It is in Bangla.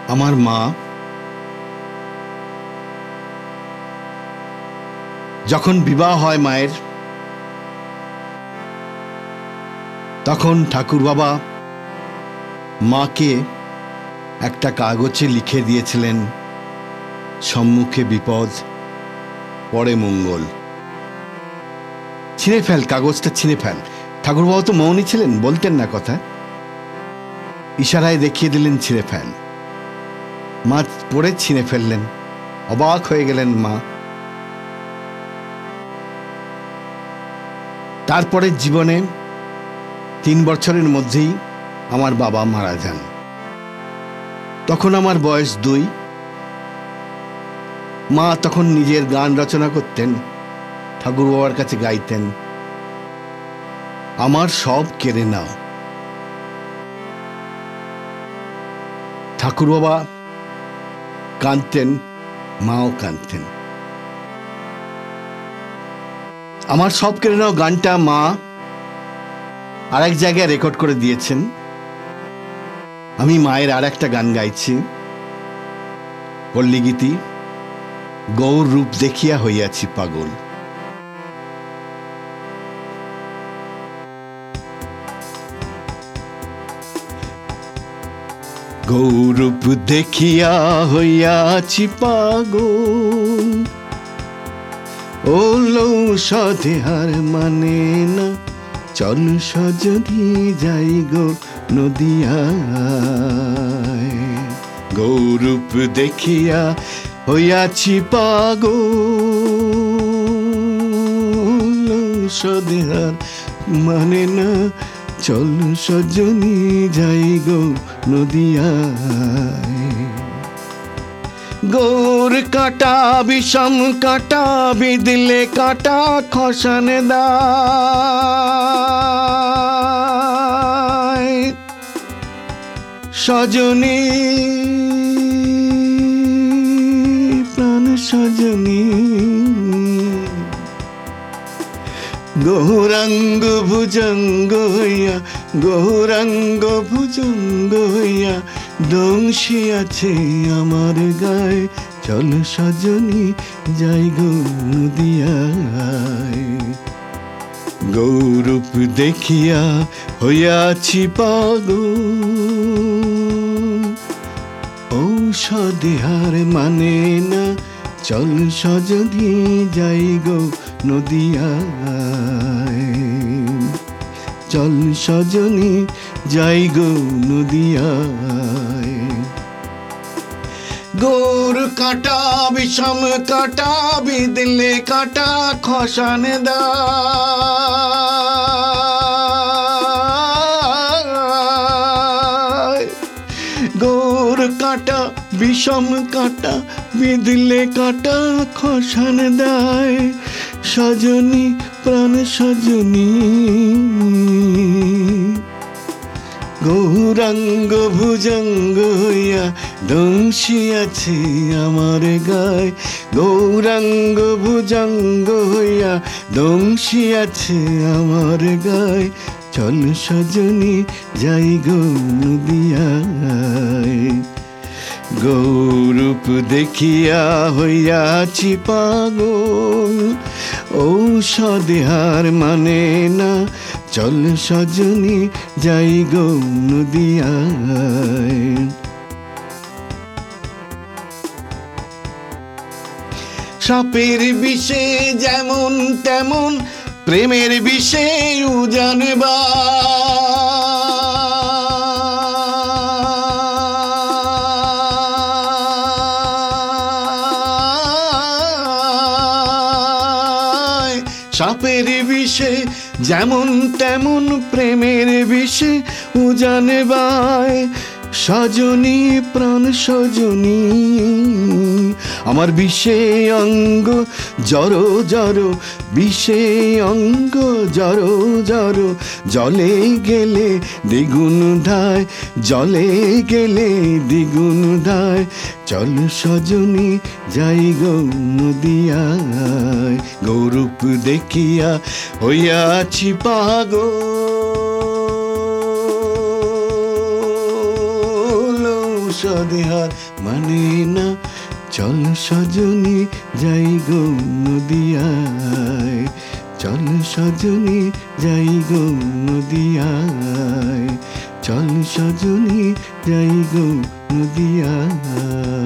আমার মা যখন বিবাহ হয় মায়ের, তখন ঠাকুর বাবা মাকে একটা কাগজে লিখে দিয়েছিলেন, সম্মুখে বিপদ পরে মঙ্গল। ছিঁড়ে ফেল কাগজটা, ছিঁড়ে ফেল। ঠাকুর বাবা তো মৌনী ছিলেন, বলতেন না কথা, ইশারায় দেখিয়ে দিলেন ছিঁড়ে ফেল। মা পড়ে ছিঁড়ে ফেললেন, অবাক হয়ে গেলেন মা। তারপরে জীবনে 3 বছরের মধ্যেই আমার বাবা মারা যান। তখন আমার বয়স 2। মা তখন নিজের গান রচনা করতেন, ঠাকুর বাবার কাছে গাইতেন, আমার সব কেড়ে নাও। ঠাকুর বাবা কাঁদতেন, মাও কাঁদতেন। আমার সব কেড়ে নাও গানটা মা আরেক জায়গায় রেকর্ড করে দিয়েছেন। আমি মায়ের আর একটা গান গাইছি, পল্লীগীতি, গৌর রূপ দেখিয়া হইয়াছি পাগল। গৌরূপ দেখিয়া হইয়াছি পাগল, ও লৌষধে হার মানে না, চল সজনি যাই গো নদিয়ায়। গৌরূপ দেখিয়া হইয়াছি পাগল, লৌষধে হার মানে না, চল সজনি যাই গো নদিয়ায়। গৌর কাটা বিষম কাটা বিদিলে কাটা খসানে দায়, সজনী প্রাণ সজনী। গৌরাঙ্গ ভুজঙ্গ হইয়া, গৌরাঙ্গ ভুজঙ্গ হইয়া দংশি আছে আমার গায়ে, চল সজনী যাই গো নদিয়ায়। গৌরূপ দেখিয়া হইয়াছি পাগল, ঔষধে হার মানে না, চল সজনী যাই গো নদিয়ায়। চল সজনী যাই গো নদিয়ায়। গৌর কাটা বিষম কাটা বিদিলে কাটা খসানে দায়, গৌর কাটা বিষম কাটা বিদিলে কাটা খসানে দায়, সজনী প্রাণ সজনী। গৌরাঙ্গ ভুজঙ্গ হইয়া দংশি আছে আমার গায়ে, গৌরাঙ্গ ভুজঙ্গ হইয়া দংশি আছে আমার গায়ে, চল সজনী যাই গো নদিয়ায়। গৌরূপ দেখিয়া হইয়াছি পাগল, ঔষধে হার মানে না, চল সজনী যাই গো নদিয়ায়। সাপের বিষে যেমন তেমন প্রেমের বিষে উজানবা, সাপের বিষে যেমন তেমন প্রেমের বিষে উজানে বায়, সজনী প্রাণ সজনী। আমার বিষে অঙ্গ জড়ো জড়ো, বিষে অঙ্গ জড়ো জড়ো, জলে গেলে দ্বিগুণ ধায়, জলে গেলে দ্বিগুণ ধায়, চল সজনী যাই গো নদিয়ায়। গৌরূপ দেখিয়া হইয়াছি পাগল, সদেহার মানে না। চল সজনী যাই গো নদিয়ায়, চল সজনী যাই গো নদিয়ায়, চল সজনী যাই গো নদিয়ায়।